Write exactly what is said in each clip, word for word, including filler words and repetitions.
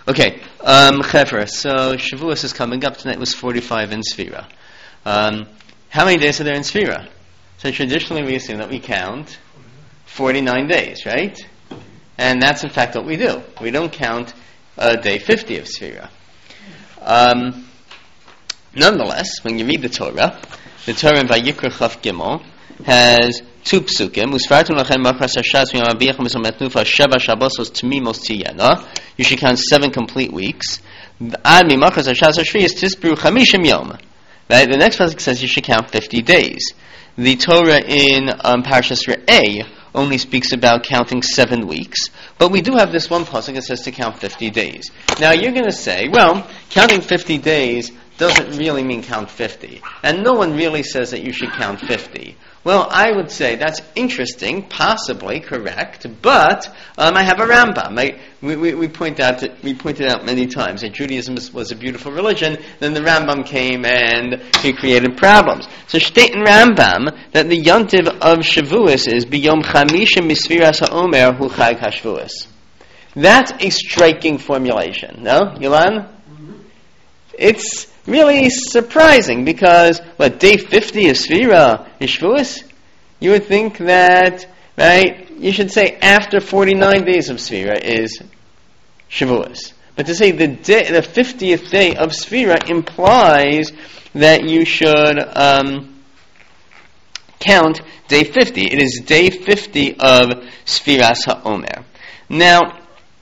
Okay, um, Chevra, so Shavuos is coming up. Tonight was forty-five in Sfira. Um, how many days are there in Sfira? So traditionally we assume that we count forty-nine days, right? And that's in fact what we do. We don't count uh, day fifty of Sfira. Um, nonetheless, when you read the Torah, the Torah in Vayikra Chaf Gimel has two psukim. You should count seven complete weeks. Right? The next pasuk says you should count fifty days. The Torah in um, Parashas Re'eh only speaks about counting seven weeks, but we do have this one pasuk that says to count fifty days. Now you're going to say, well, counting fifty days doesn't really mean count fifty, and no one really says that you should count fifty. Well, I would say that's interesting, possibly correct, but um, I have a Rambam. I, we, we, we point out that, we pointed out many times that Judaism was a beautiful religion. Then the Rambam came and he created problems. So state in Rambam that the yontiv of Shavuos is biyom chamisha misviras haomer hu chag hashvuos. That's a striking formulation. No, Yolan? Mm-hmm. It's really surprising because what day fifty is Sfira is Shavuos. You would think that, right? You should say after forty-nine days of Sfira is Shavuos. But to say the day, the fiftieth day of Sfira implies that you should um, count day fifty. It is day fifty of Sfiras HaOmer. Now,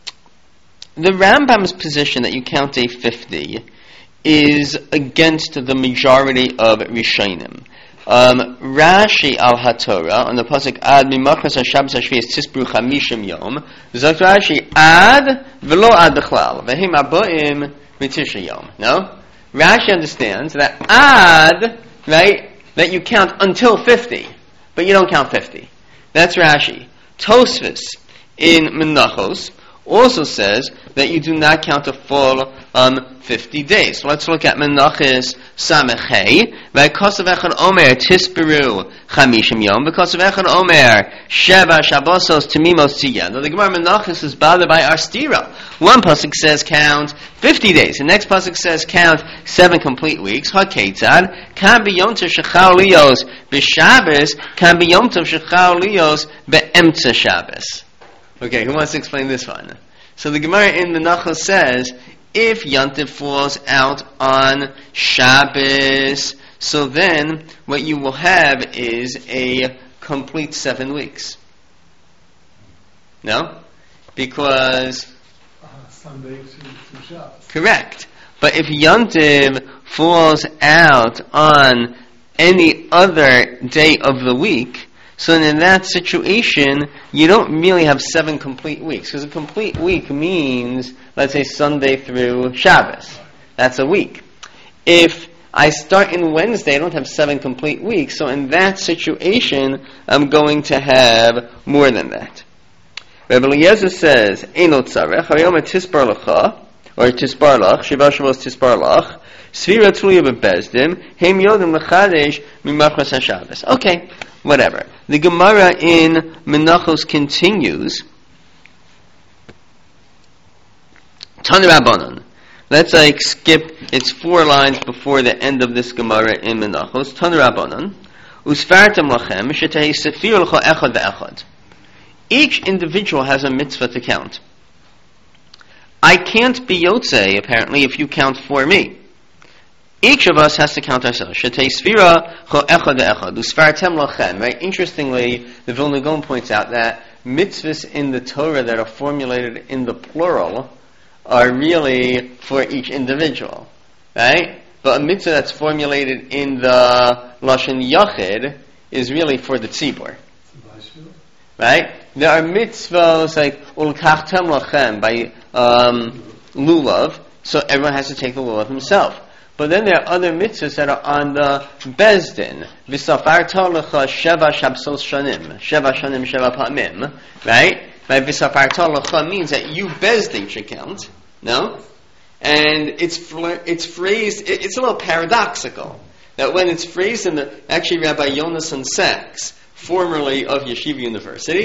the Rambam's position that you count day fifty is against the majority of Rishonim. Um, Rashi al HaTorah on the pasuk Ad Mimachas HaShabbos HaShvius Tisbru Chamishim Yom Zok Rashi Ad V'lo Ad B'chlal V'hem Aboim V'tisha Yom. No? Rashi understands that Ad, right, that you count until fifty, but you don't count fifty. That's Rashi. Tosfos in Menachos also says that you do not count a full um, fifty days. So let's look at Menachos Samechei. V'kosav echad omer tisperu chamishim yom. V'kosav echad omer sheva shabosos timimos tiyah. Now the Gemara Menachos is bothered by our stira. One pasuk says count fifty days. The next pasuk says count seven complete weeks. Haketzad kan biyomtav shechal liyos b'Shabbos kan biyomtav shechal liyos be'emtza Shabbos. Okay, who wants to explain this one? So the Gemara in Menachos says, if Yontif falls out on Shabbos, so then what you will have is a complete seven weeks. No? Because... Uh, Sunday to, to Shabbos. Correct. But if Yontif falls out on any other day of the week, so in that situation, you don't really have seven complete weeks. Because a complete week means, let's say, Sunday through Shabbos. That's a week. If I start in Wednesday, I don't have seven complete weeks. So in that situation, I'm going to have more than that. Rabbi Eliezer says, Eino tzarech, hayom tispar lecha, or tispar lach, shiva shavos tispar lach, svira tluya bebezdim, heim yodim lechadesh mimachras haShabbos. Okay. Whatever. The Gemara in Menachos continues. Tana Rabbanan. Let's like skip. It's four lines before the end of this Gemara in Menachos. Tana Rabbanan. Usfartem lachem shetei sefir l'cha echad ve'echad. Each individual has a mitzvah to count. I can't be yotzei apparently if you count for me. Each of us has to count ourselves. Shetei sfira cho echad ve'echad. Usfartem lachem. Right? Interestingly, the Vilna Gaon points out that mitzvahs in the Torah that are formulated in the plural are really for each individual. Right? But a mitzvah that's formulated in the Lashon Yachid is really for the tzibur. Right? There are mitzvahs like ulkachtem lachem by um, lulav, so everyone has to take the lulav himself. But then there are other mitzvahs that are on the Bezdin. V'safarta lecha sheva shabsos shanim. Sheva shanim sheva pa'amim. Right? By v'safarta lecha means that you Bezdin should count. No? And it's it's phrased, it's a little paradoxical. That when it's phrased in the, actually Rabbi Yonason Sachs, formerly of Yeshiva University,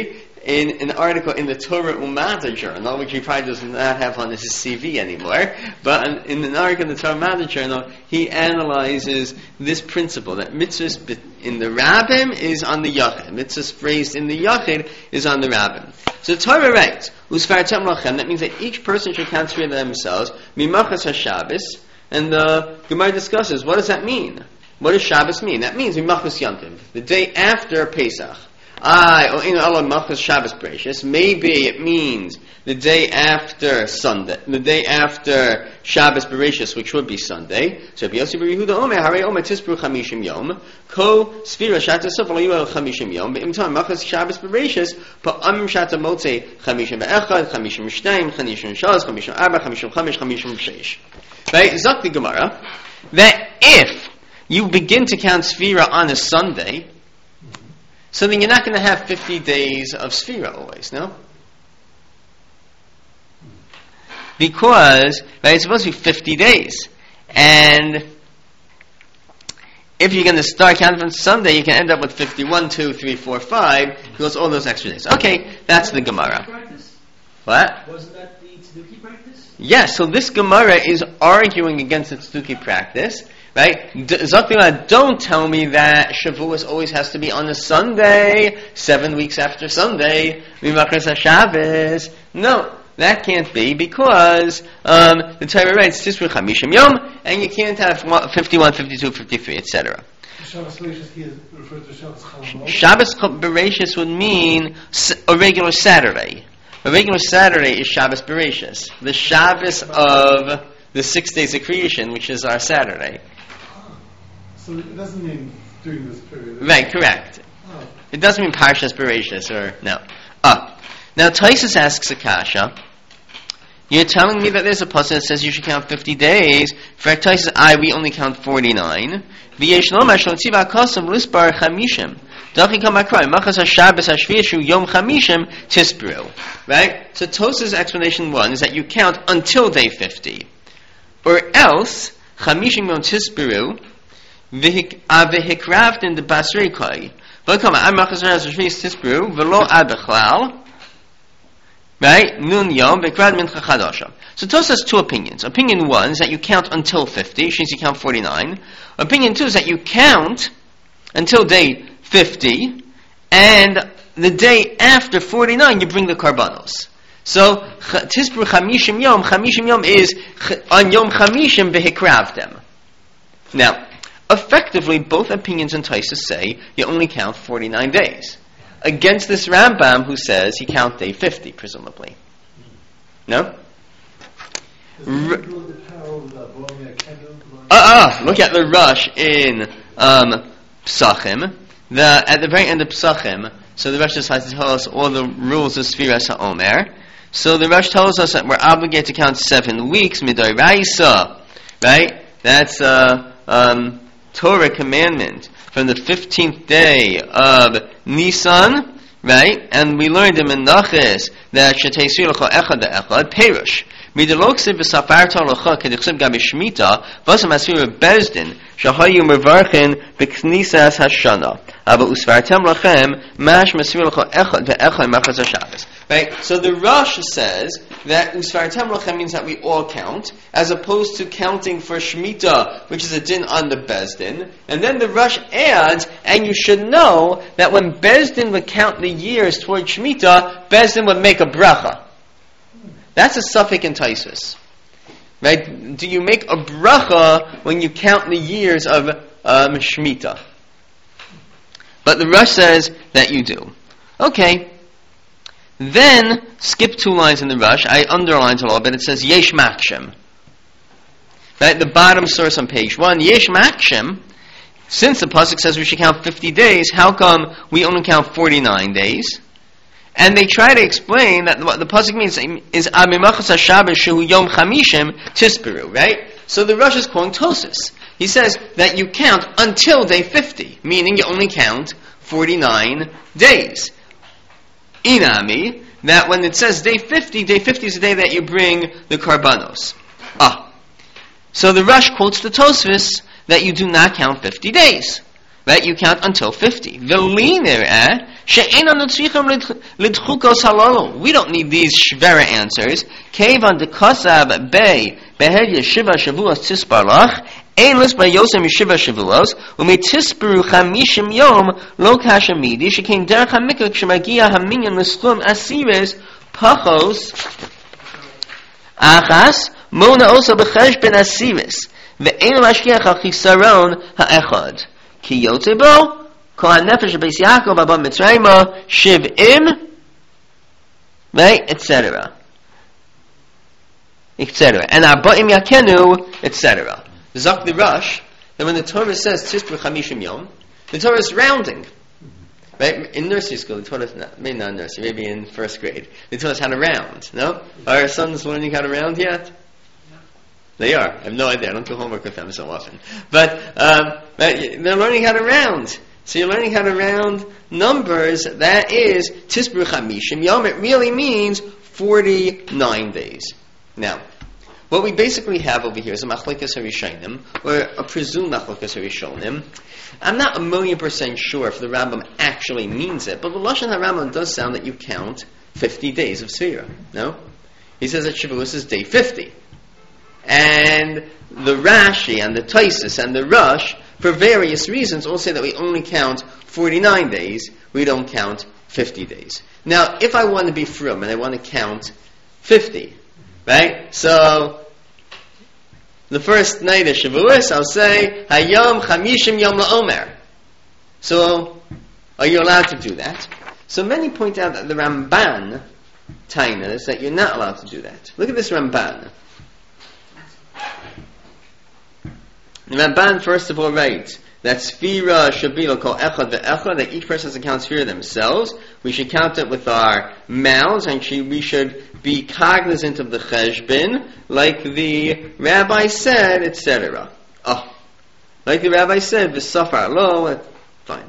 in an article in the Torah Ummah Journal, which he probably does not have on his C V anymore, but in an article in the Torah Ummah Journal, he analyzes this principle that mitzvahs in the Rabbim is on the Yachid. Mitzvahs phrased in the Yachid is on the Rabbim. So the Torah writes, Usfartem lachem, that means that each person should count for themselves, Mimachas HaShabbos, and the Gemara discusses, what does that mean? What does Shabbos mean? That means Mimachas Yantiv, the day after Pesach. I, or in Allah Machas Shabbos Bereshis, maybe it means the day after Sunday, the day after Shabbos Bereshis, which would be Sunday. So B'Yossi B'Yehuda Omer, Harei Omer Tispru Chamishim Yom, Ko Sfira Shata Sof Lo Yuel Chamishim Yom, B'Imtam Machas Shabbos Bereshis, Pa'am Shata Motze Chamishim Be'echad, Chamishim Shtayim, Chamishim Shaz, Chamishim Arba, Chamishim Chamish, Chamishim Sheish. Right? Zok the Gemara, that if you begin to count Sfira on a Sunday, so then you're not going to have fifty days of Sfira always, no? Because, right, it's supposed to be fifty days. And if you're going to start counting from Sunday, you can end up with fifty-one, two, three, four, five, because all those extra days. Okay, that's the Gemara. Practice. What? Wasn't that the Tzduki practice? Yes, so this Gemara is arguing against the Tzduki practice. Right? D- Zaktima, don't tell me that Shavuos always has to be on a Sunday, seven weeks after Sunday, Mimachas HaShabbos. No, that can't be, because um, the Torah writes Tisru Chamishim Yom, and you can't have fifty-one, fifty-two, fifty-three, et cetera. Shabbos Bereshis here refers to Shabbos Chol Shabbos Bereshis would mean a regular Saturday. A regular Saturday is Shabbos Bereshis, the Shabbos of the six days of creation, which is our Saturday. So it doesn't mean during this period. Right, correct. Oh. It doesn't mean Parshas Bereshis, or no. Ah, now Taisus asks Akasha, you're telling me that there's a pasuk that says you should count fifty days. For Taisus, I we only count forty-nine. V'yesh lomar shlotzivah kosam luspar chamishim. Dachi kamakrai machas haShabbos hashviyashu yom chamishim tispru. Right. So Taisus' explanation one is that you count until day fifty, or else chamishim yom tispru. V'hikravt in the basrei koi. V'kama am machas hashviyas tispru v'lo ad bechlal. Right? Nun yom v'krad mincha chadasha. So Tos has two opinions. Opinion one is that you count until fifty, which means you count forty-nine. Opinion two is that you count until day fifty, and the day after forty-nine you bring the karbanos. So tispru chamishim yom, chamishim yom is on yom chamishim v'hikravtem. Now, effectively, both opinions in Taisus say you only count forty-nine days. Against this Rambam who says he count day fifty, presumably. No? R- uh, uh, look at the Rush in um, Psachim. The, at the very end of Psachim, so the Rush decides to tell us all the rules of Sfiras HaOmer. So the Rush tells us that we're obligated to count seven weeks, Midoraisa, right? That's uh, um, Torah commandment from the fifteenth day of Nisan, right? And we learned in Menachos that Shetei Lecha Echad Echad Perush. Midoloksiv v'safarta lecha kedichsiv gabi shmita v'asam asfir bezdin shahayu mevarchen b'knisas hashana aba usfartem lachem mash masfir lecha echad ve'echad machas haShabbos. Right. So the Rosh says that usfartem lachem means that we all count, as opposed to counting for shmita, which is a din on the bezdin. And then the Rosh adds, and you should know that when bezdin would count the years toward shmita, bezdin would make a bracha. That's a suffix in Taisus. Right? Do you make a bracha when you count the years of um, Shemitah? But the Rush says that you do. Okay. Then, skip two lines in the Rush. I underlined a little bit. It says Yesh Makshim. Right? The bottom source on page one. Yesh Makshim. Since the pasuk says we should count fifty days, how come we only count forty-nine days? And they try to explain that what the pasuk means is Amimachas HaShabbos Shehu Yom Chamishim Tispiru, right? So the Rosh is quoting Tosis. He says that you count until day fifty, meaning you only count forty-nine days. Inami, that when it says day fifty, day fifty is the day that you bring the karbanos. Ah. So the Rosh quotes the Tosfos that you do not count fifty days. Right? You count until fifty. We don't need these shvera answers. Kevan de kosab bei behed yeshiva shavuos tisparach ein lis by yosem yeshiva shavuos umi tispru chamishim yom lo kashamidi shekin derech hamikra kshemagia haminyan l'schum asiris pachos achas mona osa b'chesh ben asiris ve'en mashkiach al chisaron ha'echad ki yotebo kol ha'nefesh beis Yaakov abba Mitzrayma shiv'im, right, et cetera, et cetera, and arba'im yakenu, et cetera. Zok the Rush, that when the Torah says tispru chamishim yom, the Torah is rounding. Right? In nursery school, they taught us, not, maybe not nursery, maybe in first grade, they taught us how to round. No? Are our sons learning how to round yet? They are. I have no idea. I don't do homework with them so often. But um, they're learning how to round. So you're learning how to round numbers. That is tispru chamishim yom. It really means forty-nine days. Now, what we basically have over here is a machlokes harishonim, or a presumed machlokes harishonim. I'm not a million percent sure if the Rambam actually means it, but the Lashon HaRambam does sound that you count fifty days of Sfira. No? He says that Shavuos is day fifty. And the Rashi and the Taisus and the Rush, for various reasons, all say that we only count forty-nine days, we don't count fifty days. Now, if I want to be frum and I want to count fifty, right? So, the first night of Shavuos, I'll say, Hayom Chamishim Yom LaOmer. So, are you allowed to do that? So many point out that the Ramban tainas that you're not allowed to do that. Look at this Ramban. The Ramban first of all writes that Sfira should be called Echad ve'Echad, that each person has to count Sfira themselves. We should count it with our mouths, and we should be cognizant of the Cheshbin, like the rabbi said, et cetera. Oh, like the rabbi said, v'safar lo, fine.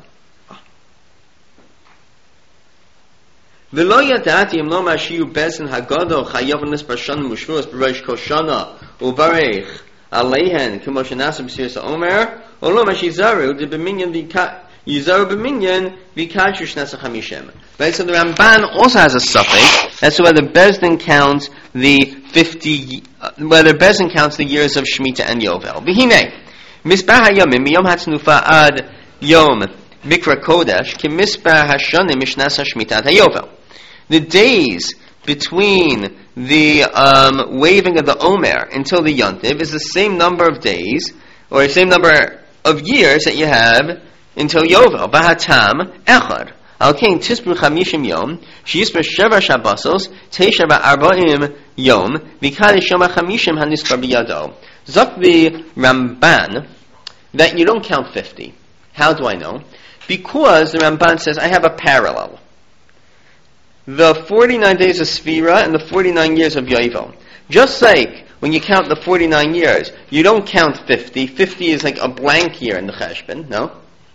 V'lo yadati im lo mashiu besen hagado chayav nisbar shana mushvuos b'rosh kol shana uvarech Aleihen, Kimoshanasam Sirsa Omer, Oloma Shizaru, the Beminyan, the Yizaru Beminyan, the Kachush Nasa Hamishim. Right, so the Ramban also has a suffix, as to whether Bezdin counts the fifty, uh, whether Bezdin counts the years of Shemitah and Yovel. V'hine, Misbar HaYomim, Yom HaTznufa Ad Yom Mikra Kodesh, Ki Misbar HaShonim Mishnasa Shemitah HaYovel. The days between the um, waving of the Omer until the Yontiv is the same number of days, or the same number of years that you have until Yovel. Bahatam Echad. Al-Kain Tispru Chamishim Yom, Shiyisper Sheva Shabbosos, Teisha Ba'arba'im Yom, Vikadish Yom HaChamishim HaNiskar B'Yado. Zok the Ramban, that you don't count fifty. How do I know? Because the Ramban says, I have a parallel. The forty-nine days of Sfira and the forty-nine years of Yovel. Just like when you count the forty-nine years, you don't count fifty. fifty is like a blank year in the Cheshbon, no?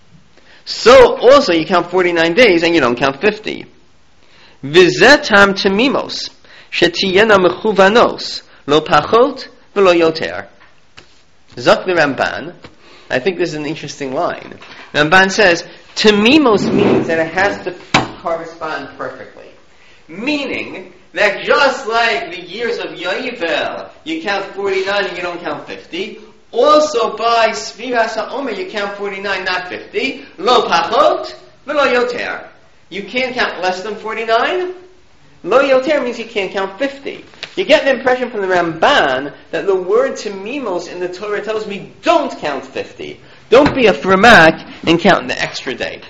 So also you count forty-nine days and you don't count fifty. Vizetam temimos, shetiyena mechuvanos, lo pachot v'lo yoter. Zok the Ramban, I think this is an interesting line. Ramban says, temimos means that it has to correspond perfectly. Meaning that just like the years of Yovel, you count forty-nine and you don't count fifty, also by Sfiras HaOmer you count forty-nine, not fifty. Lo pachot, v'lo yoter. You can't count less than forty-nine. Lo yoter means you can't count fifty. You get the impression from the Ramban that the word temimos in the Torah tells me don't count fifty. Don't be a framak and count the extra day.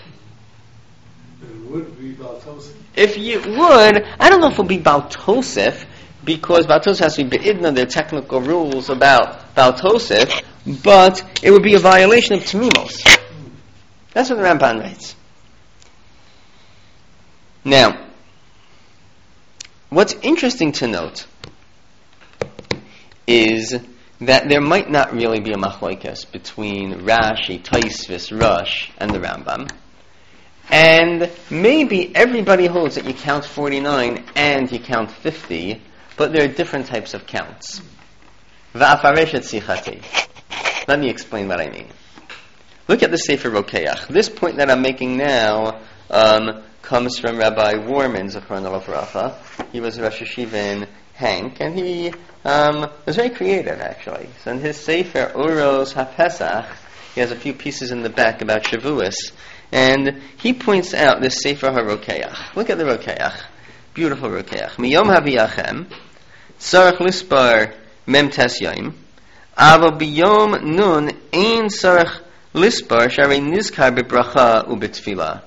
It would be Baal Tosef. If you would, I don't know if it will be Baal Tosef, because Baal Tosef has to be be'idna, there are technical rules about Baal Tosef, but it would be a violation of Temimos. That's what the Ramban writes. Now, what's interesting to note is that there might not really be a machlokes between Rashi, Tosfos, Rush, and the Rambam. And maybe everybody holds that you count forty-nine and you count fifty, but there are different types of counts. Let me explain what I mean. Look at the Sefer Rokeach. This point that I'm making now um, comes from Rabbi Warman, Zechron Livracha. He was Rosh Yeshiva in Hank, and he um, was very creative, actually. So in his Sefer Oros HaPesach, he has a few pieces in the back about Shavuos, and he points out this Sefer HaRokeach. Look at the Rokeach. Beautiful Rokeach. Miyom Haviyachem, Tzarech Lispar Mem Tes Yom, Ava Biyom Nun Ein Tzarech Lispar Sharei Nizkar Bebracha Ubetfilah.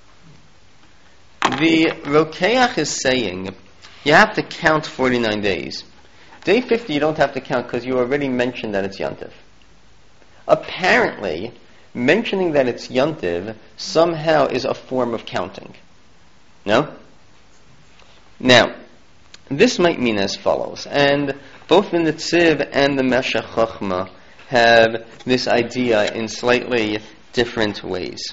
The Rokeach is saying you have to count forty-nine days. Day fifty you don't have to count because you already mentioned that it's Yontif. Apparently, mentioning that it's Yontiv somehow is a form of counting. No? Now, this might mean as follows, and both the Netziv and the Meshech Chochmah have this idea in slightly different ways.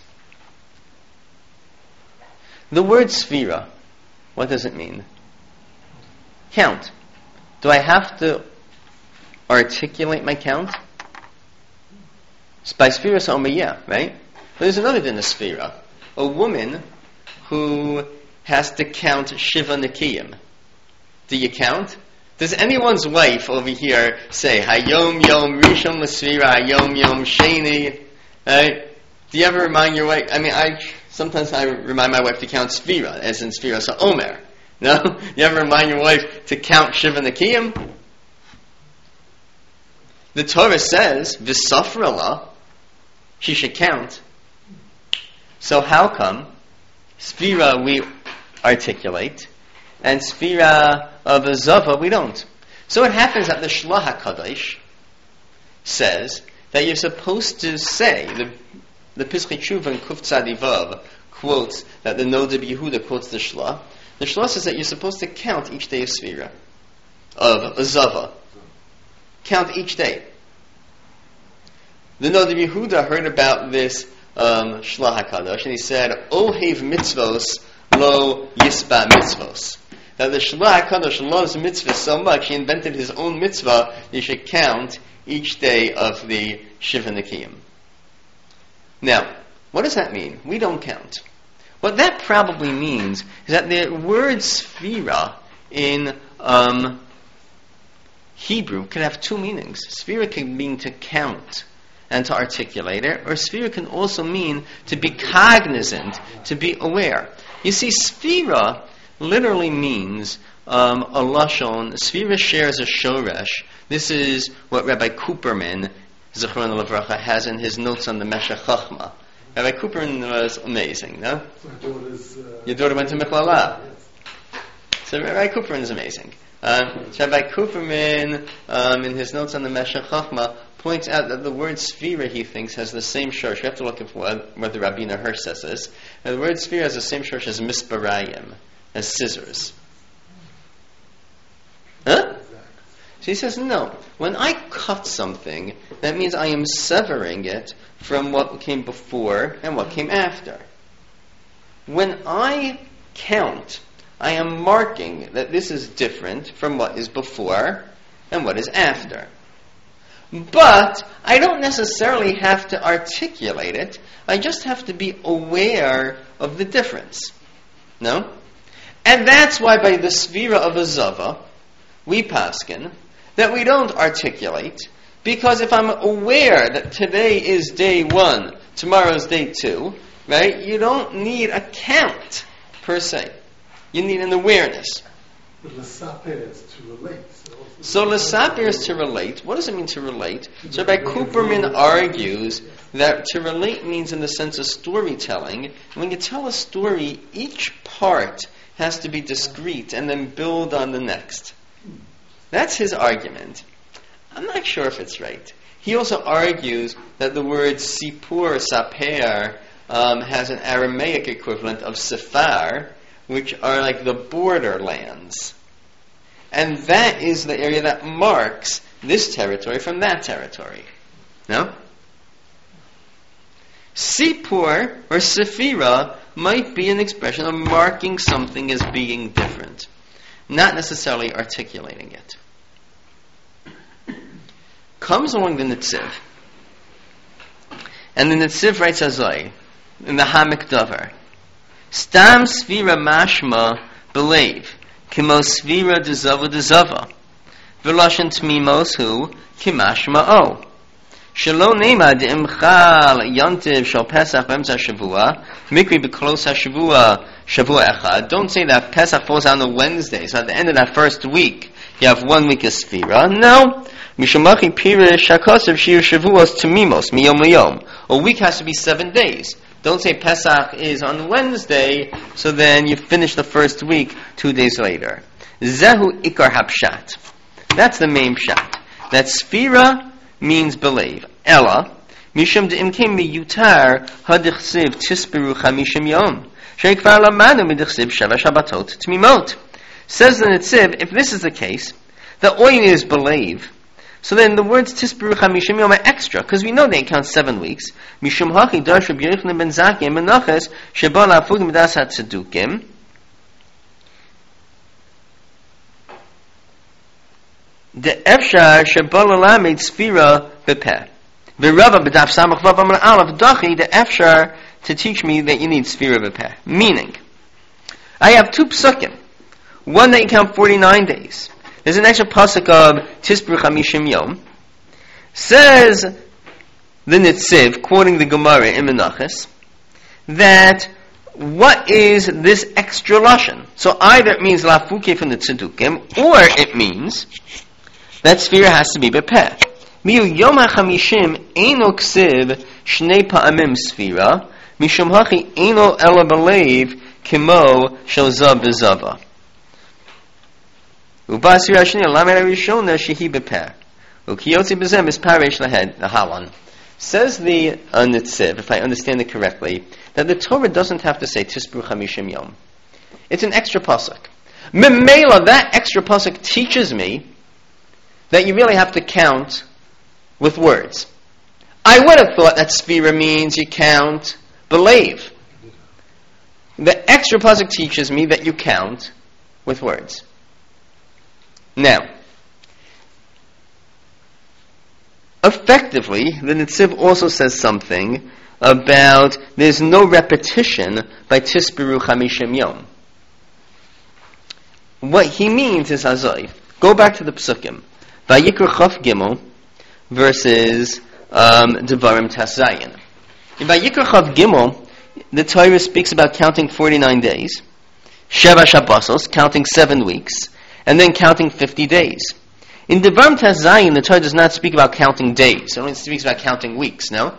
The word Sfira, what does it mean? Count. Do I have to articulate my count? By Sfira Sa'omer, yeah, right? But there's another din of Sfira. A woman who has to count Shiva Nikiyim. Do you count? Does anyone's wife over here say, Hayom Yom Rishon L'Sfira, Hayom Yom Sheni? Right? Do you ever remind your wife? I mean, I sometimes I remind my wife to count Sfira, as in Sfira Sa'omer. No? You ever remind your wife to count Shiva Nikiyim? The Torah says, V'safrala, she should count. So how come Sfira we articulate, and Sfira of a Zava we don't? So it happens that the Shlach HaKadosh says that you're supposed to say, the, the Pischei Tshuva in Kuf Tzadi Vav quotes that the Noda Yehuda quotes the Shlach. The Shlach says that you're supposed to count each day of Sfira, of a Zava. Count each day. The Noda Yehuda heard about this um, Shlach HaKadosh, and he said, Ohev mitzvos lo yisba mitzvos. That the Shlach HaKadosh loves mitzvahs so much, he invented his own mitzvah, you should count each day of the Shiva Nikiyim. Now, what does that mean? We don't count. What that probably means is that the word Sfira in um, Hebrew can have two meanings. Sfira can mean to count and to articulate it, or Sfira can also mean to be cognizant, to be aware. You see, Sfira literally means um, a lashon. Sfira shares a shoresh. This is what Rabbi Cooperman, Zechron Livracha, has in his notes on the Meshech Chochmah. Rabbi Cooperman was amazing, no? My daughter's, uh, Your daughter went to Michlala. So Rabbi Cooperman is amazing. Um, so Rabbi Cooperman, um, in his notes on the Meshech Chochmah, points out that the word Sfira, he thinks, has the same shorsh. You have to look at what, what the Rabbeinu Hirsch says this. And the word Sfira has the same shorsh as misbarayim, as scissors. Huh? So he says, no. When I cut something, that means I am severing it from what came before and what came after. When I count, I am marking that this is different from what is before and what is after. But I don't necessarily have to articulate it. I just have to be aware of the difference. No? And that's why by the Sfira of a Zava, we paskin that we don't articulate, because if I'm aware that today is day one, tomorrow's day two, right, you don't need a count per se. You need an awareness. But l'saper is to relate. So l'saper is to relate. What does it mean to relate? So Rabbi Cooperman argues that to relate means in the sense of storytelling. When you tell a story, each part has to be discrete and then build on the next. That's his argument. I'm not sure if it's right. He also argues that the word sipur, saper, um, has an Aramaic equivalent of sefar, which are like the borderlands. And that is the area that marks this territory from that territory. No? Sipur or Sefira might be an expression of marking something as being different, not necessarily articulating it. Comes along the Netziv, And the Netziv writes Azoi, in the Hamik Dover, Stam Svira Mashma Believe, Kimo Svira Dezava Dezava, V'loshen Tmimos Hu, Kimashma O. Shelo Nema D'imchal Yontiv Shal Pesach B'emtza Shavua, Mikri B'klos HaShavua, Shavua Echad. Don't say that Pesach falls on a Wednesday, so at the end of that first week, you have one week of Sfira. No. Mishamachi Pirish HaKosev Shir Shavuos Tamimos, Miyom Liyom. A week has to be seven days. Don't say Pesach is on Wednesday, so then you finish the first week two days later. Zehu Ikar Hapshat. That's the main pshat. That Sfira means believe. Ella, Mishum De'imkim Miyutar Hadichsiv Tisperu Chamishim Yom. Sheikvar Lamanu Midichsiv Sheva Shabbatot Tmimot. Says the Netziv, if this is the case, the oin is believe, so then the words Tisperu Chamishim Yom are extra, because we know they count seven weeks. Mishum Hachi Darsh Rabbi Yochanan ben Zakkai Menachas Sheba La'afugim Das HaTzedukim. The Efshar Sheba La'lamed Sfira Bepeh. V'Rava B'daf Samach Vav Amar Aleph Dachi, the Efshar to teach me that you need Sfira Bepeh. Meaning, I have two psukim. One that you count forty-nine days. There's an extra pasuk of Tisperu Chamishim Yom. Says the Netziv, quoting the Gemara in Menachos, that what is this extra lashon? So either it means lafuke from the tzedukim, or it means that Sfira has to be bepeh. Miu Yom HaChamishim eino ksiv shnei pa'amim Sfira, mishum hachi eino ela belev kimo shel zav v'zava. Ubasir Hashniya Lamed Rishona Shehi Bepeh. Ukiyotzi Bezem is Parish Lahed Nahalan. Says the uh, Netziv, if I understand it correctly, that the Torah doesn't have to say Tisperu Chamishim Yom. It's an extra pasuk. Memela, that extra pasuk teaches me that you really have to count with words. I would have thought that Sfira means you count believe. The extra pasuk teaches me that you count with words. Now, effectively, the Netziv also says something about there's no repetition by Tisperu Chamishim Yom. What he means is Hazai. Go back to the Psukim. Vayikra Chaf Gimel versus um, Devarim Tes Zayin. In Vayikra Chaf Gimel, the Torah speaks about counting forty-nine days, Sheva Shabbosos, counting seven weeks, and then counting fifty days. In Devarim Tes Zayin, the Torah does not speak about counting days. It only speaks about counting weeks, no?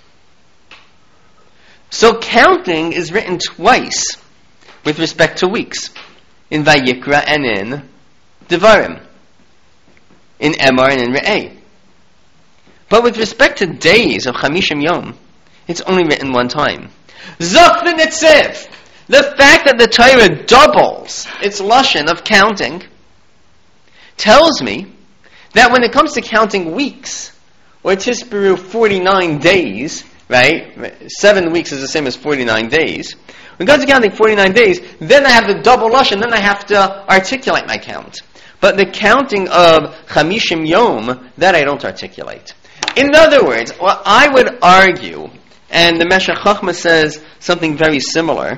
So counting is written twice with respect to weeks. In Vayikra and in Devarim. In Emor and in Re'eh. But with respect to days of Chamishim Yom, it's only written one time. Zok the Netziv! The fact that the Torah doubles its lashon of counting tells me that when it comes to counting weeks, or Tisperu forty-nine days, right? Seven weeks is the same as forty-nine days. When it comes to counting forty-nine days, then I have the double lashon, then I have to articulate my count. But the counting of Chamishim Yom, that I don't articulate. In other words, what I would argue, and the Meshech Chochmah says something very similar,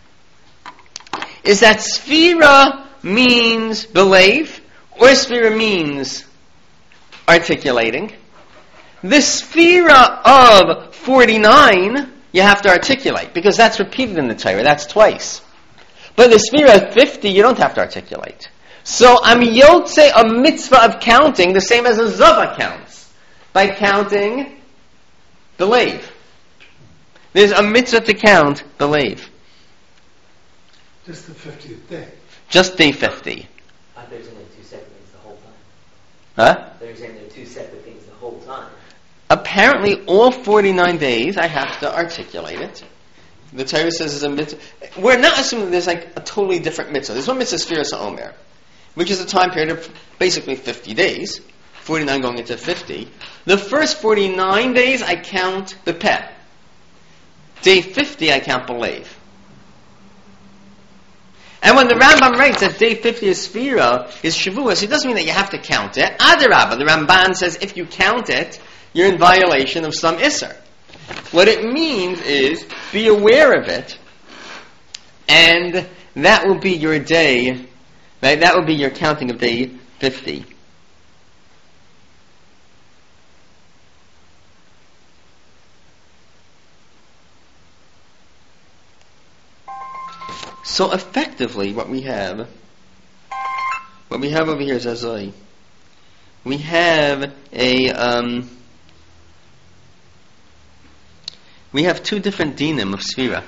is that Sfira means believe, or Sfira means articulating. The Sfira of forty-nine, you have to articulate, because that's repeated in the Torah, that's twice. But the Sfira of fifty, you don't have to articulate. So I'm yotze a mitzvah of counting, the same as a zava counts, by counting the lave. There's a mitzvah to count the lave. Just the fiftieth day. Just day fifty. Uh, there's only two separate things the whole time. Huh? They're saying there are two separate things the whole time. Apparently, all forty-nine days, I have to articulate it. The Torah says it's a mitzvah. We're not assuming there's like a totally different mitzvah. There's one mitzvah, Sfiras HaOmer, which is a time period of basically fifty days, forty-nine going into fifty. The first forty-nine days, I count the peh. Day fifty, I count believe. And when the Rambam writes that day fifty is Sfira, is Shavuos, it doesn't mean that you have to count it. Adarabah, the Ramban says if you count it, you're in violation of some Isser. What it means is, be aware of it, and that will be your day, right? That will be your counting of day fifty. So effectively, what we have, what we have over here is Azoi. We have a, um, we have two different dinim of Sfira.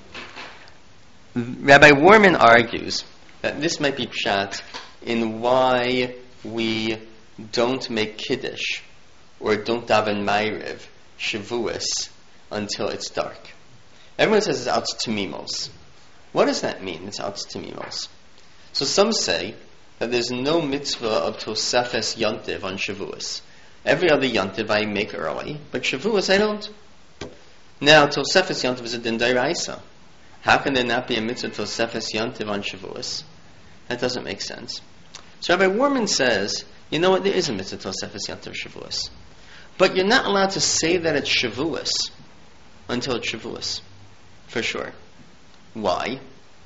Rabbi Warman argues that this might be pshat in why we don't make Kiddush or don't daven Ma'ariv, Shavuos, until it's dark. Everyone says it's out Tamimos. What does that mean, it's out Tamimos? So some say that there's no mitzvah of Tosefes Yontiv on Shavuos. Every other Yontiv I make early, but Shavuos I don't. Now, Tosefes Yontiv is a din d'oraisa. How can there not be a mitzvah Tosefes Yontiv on Shavuos? That doesn't make sense. So Rabbi Warman says, you know what, there is a mitzvah Tosefes Yontiv Shavuos. But you're not allowed to say that it's Shavuos until it's Shavuos, for sure. Why?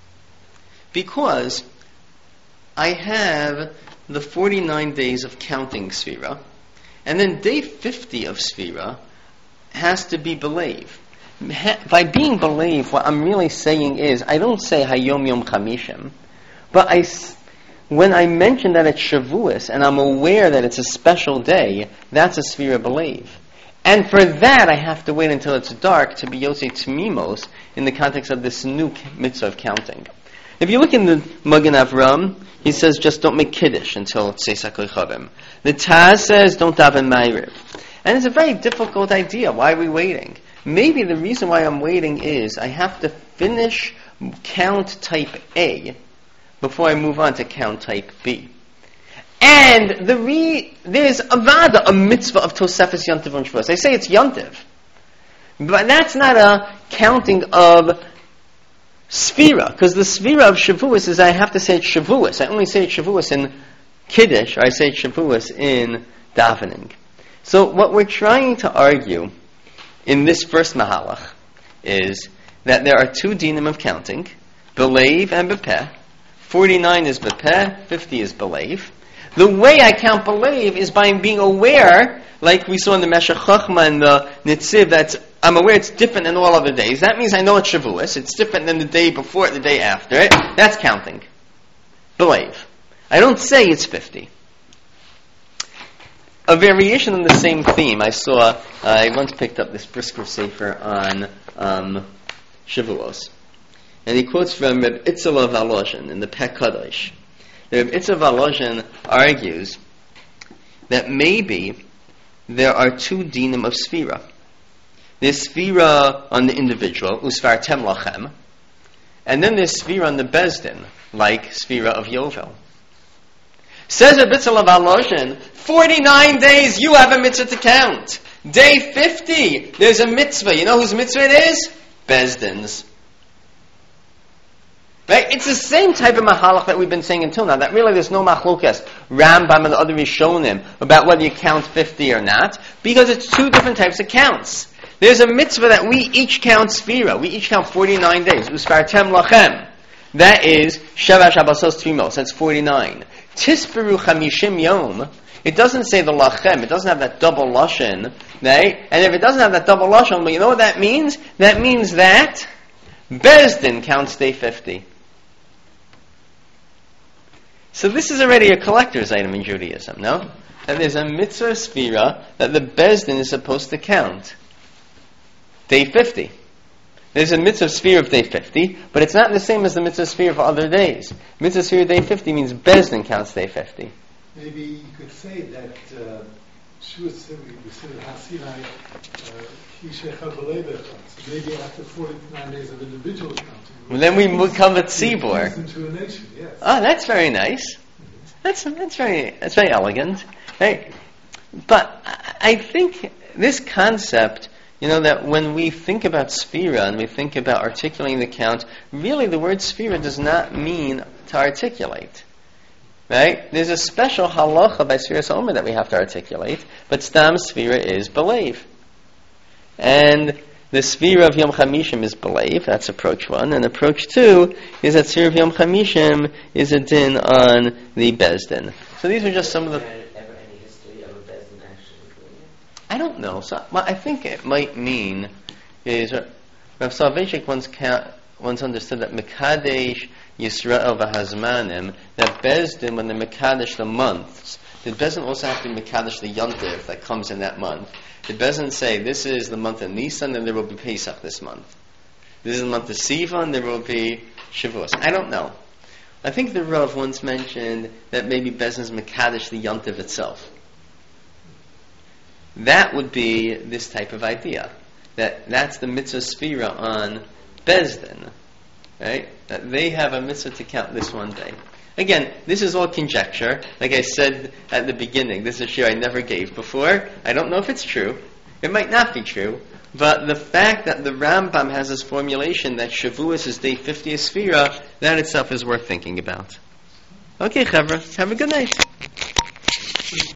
Because I have the forty-nine days of counting Sfira, and then day fifty of Sfira has to be believe. By being believe, what I'm really saying is, I don't say Hayom Yom Chamishim, but I, when I mention that it's Shavuos, and I'm aware that it's a special day, that's a Sfira believe. And for that, I have to wait until it's dark to be Yosei Tmimos in the context of this new mitzvah of counting. If you look in the Magen Avram, he says just don't make Kiddush until Tzeis HaKochavim. The Taz says don't daven Ma'ariv. And it's a very difficult idea. Why are we waiting? Maybe the reason why I'm waiting is I have to finish count type A before I move on to count type B. And the re- there's a vada, a mitzvah of Tosefes Yontiv on Shavuos. I say it's Yontiv. But that's not a counting of Sfira, because the Sfira of Shavuos is I have to say it's Shavuos. I only say it's Shavuos in Kiddush, or I say it's Shavuos in davening. So what we're trying to argue in this first mahalach is that there are two dinim of counting, believe and bepeh. forty-nine is bepeh, fifty is believe. The way I count believe is by being aware, like we saw in the Meshech Chochmah and the Nitziv, that I'm aware it's different than all other days. That means I know it's Shavuos. It's different than the day before it, the day after it. That's counting. Believe. I don't say it's fifty. A variation on the same theme, I saw, uh, I once picked up this Brisker Sefer on um, Shavuos. And he quotes from Reb Itzel of Volozhin in the Peh Kadosh. Reb Itzel of Volozhin argues that maybe there are two dinim of Sfira. There's Sfira on the individual, Usvartem Lachem, and then there's Sfira on the Bezdin, like Sfira of Yovel. Says Reb Itzel of Volozhin, forty-nine days you have a mitzvah to count. Day fifty, there's a mitzvah. You know whose mitzvah it is? Bezdin's. Right? It's the same type of mahalach that we've been saying until now, that really there's no machlokas, Rambam and the other Rishonim, about whether you count fifty or not, because it's two different types of counts. There's a mitzvah that we each count Sfira. We each count forty-nine days. Uspartem lachem. That is Sheva Shabbosos Trimos. That's forty-nine. Tisperu Chamishim Yom. It doesn't say the lachem. It doesn't have that double lashon, right? And if it doesn't have that double lashon, well, you know what that means? That means that Bezdin counts day fifty. So this is already a collector's item in Judaism, no? That there's a mitzvah sfira that the Bezdin is supposed to count. Day fifty. There's a mitzvah sfira of day fifty, but it's not the same as the mitzvah sfira for other days. Mitzvah sfira day fifty means Bezdin counts day fifty. Maybe you could say that uh, Shua Hasinai, so maybe after forty-nine days of individual counting. Well, then we become a tzibor. Into a nation, yes. Oh, that's very nice. Mm-hmm. That's that's very that's very elegant. Right? But I think this concept, you know, that when we think about sfira and we think about articulating the count, really the word sfira does not mean to articulate. Right? There's a special halacha by Sfiras Omer that we have to articulate, but stam sfira is believe. And the Sfira of Yom Chamishim is Belev, that's approach one. And approach two is that Sfira of Yom Chamishim is a din on the Bezdin. So these are just some of the... Is there ever any history of a Bezdin actually doing it? I don't know. So what I think it might mean is Rav Soloveitchik once ca- once understood that Mekadesh Yisrael v'Hazmanim, that Bezdin, when they Mekadesh the months, did Bezdin also have to Mekadesh the Yontiv that comes in that month? Did Bezdin say, this is the month of Nisan, and there will be Pesach this month? This is the month of Sivan, there will be Shavuos. I don't know. I think the Rav once mentioned that maybe Bezdin's Mekadesh the Yontiv itself. That would be this type of idea. That that's the mitzvah sphira on Bezdin. Right? That they have a mitzvah to count this one day. Again, this is all conjecture. Like I said at the beginning, this is a shir I never gave before. I don't know if it's true. It might not be true. But the fact that the Rambam has this formulation that Shavuos is day fifty of Sfira, that itself is worth thinking about. Okay, Chavra, have a good night.